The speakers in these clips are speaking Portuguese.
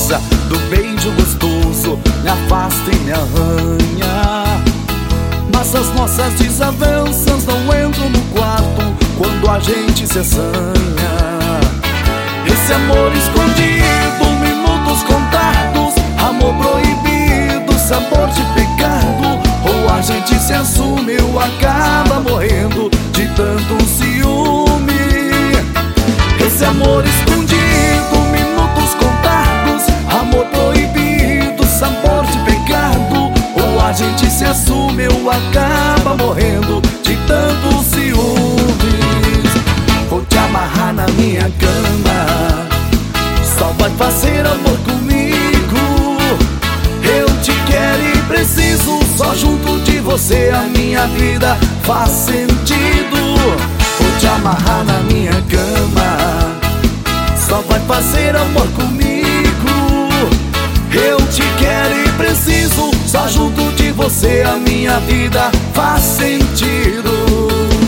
manhosa do beijo gostoso me afasta e me arranha. Mas as nossas desavenças não entram no quarto quando a gente se assanha. Esse amor escondido, minutos contados, amor proibido, sabor de pecado. Ou a gente se assume ou acaba morrendo de tanto ciúme. Esse amor escondido, minutos contados, amor proibido, sabor de pecado. Ou a gente se assume ou acaba morrendo de tanto ciúmes. Vou te amarrar na minha cama, só vai fazer amor comigo. Eu te quero e preciso, só junto de você a minha vida faz sentido. Vou te amarrar na minha cama, só vai fazer amor comigo. Eu te quero e preciso, só junto de você a minha vida faz sentido.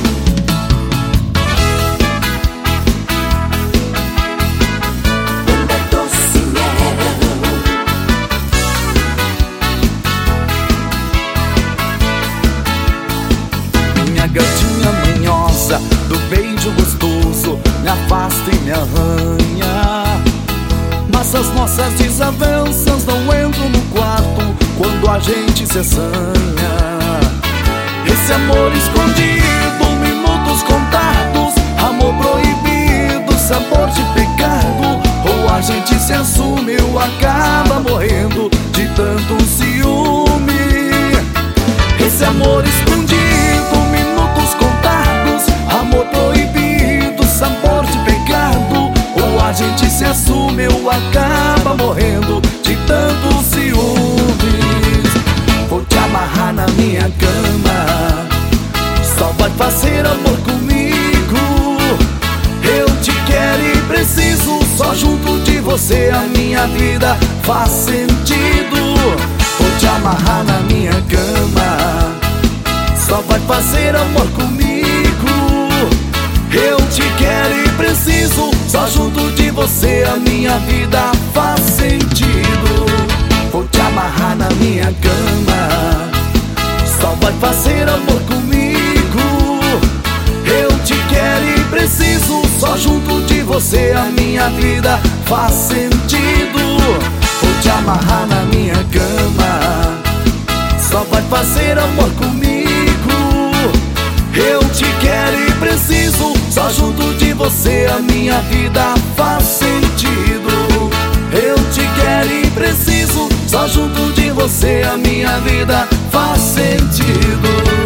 Minha gatinha manhosa do beijo gostoso me afasta e me arranha. Mas as nossas desavenças não entram no quarto quando a gente se assanha. Esse amor escondido, minutos contados, amor proibido, sabor de pecado. Ou a gente se assume ou acaba morrendo de tanto ciúme. Esse amor escondido, minutos contados, amor proibido, sabor de pecado. Ou a gente se assume ou acaba morrendo de tanto ciúmes. Vou te amarrar na minha cama, só vai fazer amor comigo. Eu te quero e preciso, só junto de você a minha vida faz sentido. Vou te amarrar na minha cama, só vai fazer amor comigo. Eu te quero e preciso, só junto de você a minha vida faz sentido. Vou te amarrar na minha cama, só vai fazer amor comigo. Eu te quero e preciso, só junto de você a minha vida faz sentido. Vou te amarrar na minha cama, só vai fazer amor comigo. Eu te quero e preciso, só junto de você a minha vida faz sentido. Eu te quero e preciso, só junto de você a minha vida faz sentido.